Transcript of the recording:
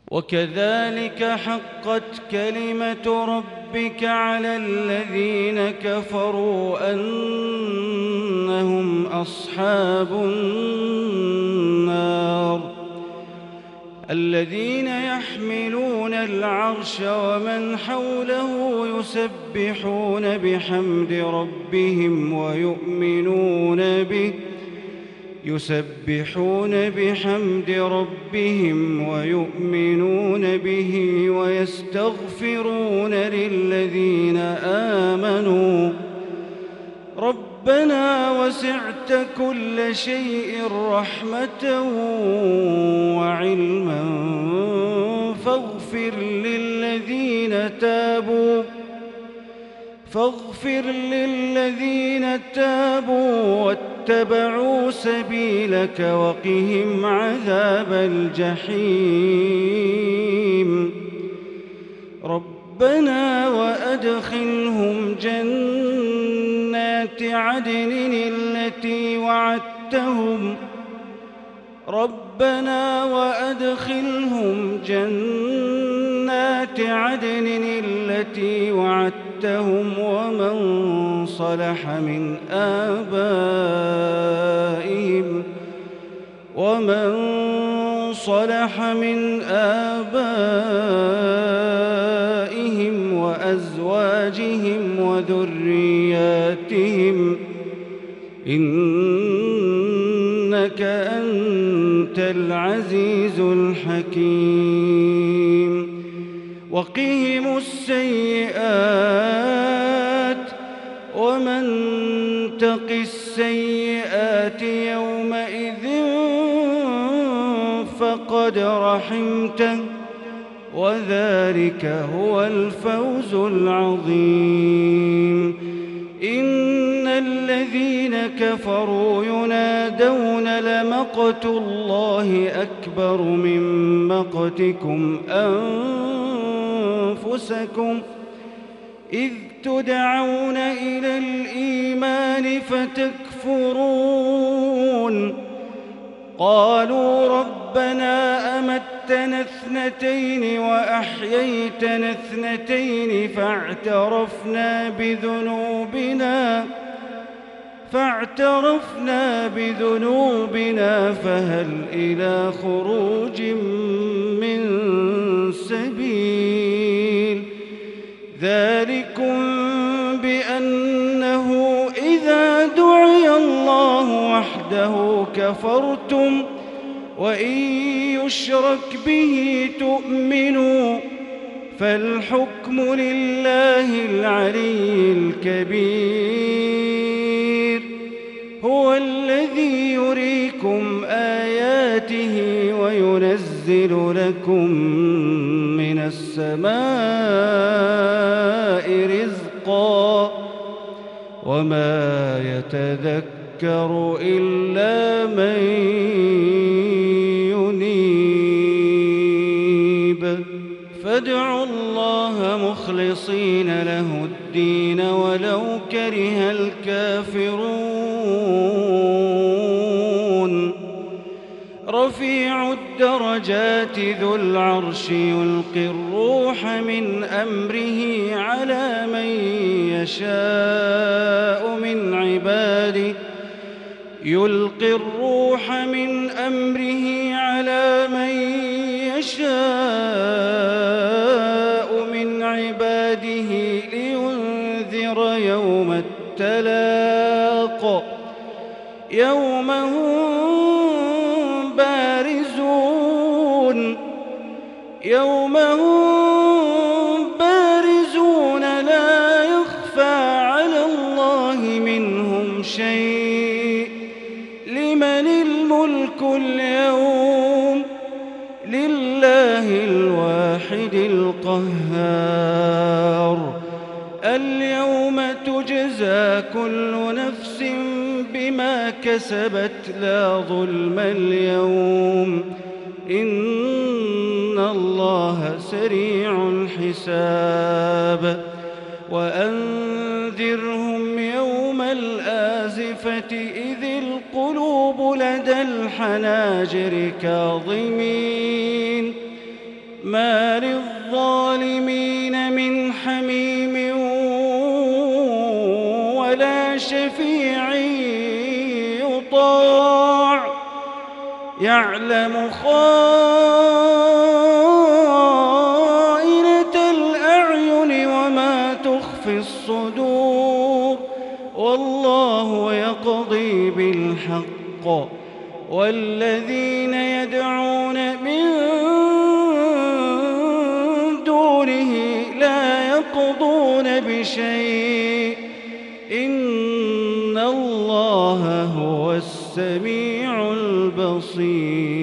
وكذلك حقت كلمة ربك على الذين كفروا أنهم أصحاب النار. الذين يحملون العرش ومن حوله يسبحون بحمد ربهم ويؤمنون به ويستغفرون للذين آمنوا ربنا وسعت كل شيء رحمة وعلما فاغفر للذين تابوا واتبعوا سبيلك وقهم عذاب الجحيم. ربنا وأدخلهم جنات عدن التي وعدتهم ومن صلح من آبائهم وأزواجهم وذرياتهم إنك أنت العزيز الحكيم. وقهم السيئات ومن تق السيئات يومئذ فقد رحمته وذلك هو الفوز العظيم. إن الذين كفروا ينادون لمقت الله أكبر من مقتكم أنفسكم إذ تدعون إلى الإيمان فتكفرون. قالوا ربنا أمتنا اثنتين وأحييتنا اثنتين فاعترفنا بذنوبنا فهل إلى خروج من سبيل. ذلكم بأنه إذا دعي الله وحده كفرتم وإن يشرك به تؤمنوا فالحكم لله العلي الكبير. هو الذي يريكم آياته وينزل لكم من السماء رزقا وما يتذكر إلا من ينيب. فادعوا الله مخلصين له الدين ولو كره الكافرون. رفيع الدرجات ذو العرش يلقي الروح من أمره على من يشاء من عباده لينذر يوم التلاق يوم هم بارزون لا يخفى على الله منهم شيء. لمن الملك اليوم؟ لله الواحد القهار. اليوم تجزى كل نفس بما كسبت لا ظلم اليوم إن الله سريع الحساب. وأنذرهم يوم الآزفة إذ القلوب لدى الحناجر كاظمين ما للظالمين من حميم ولا شفيع يطاع يعلم خائنة الأعين وما تخفي الصدور والله يقضي بالحق والذين يدعون من دونه لا يقضون بشيء إن الله هو السميع البصير.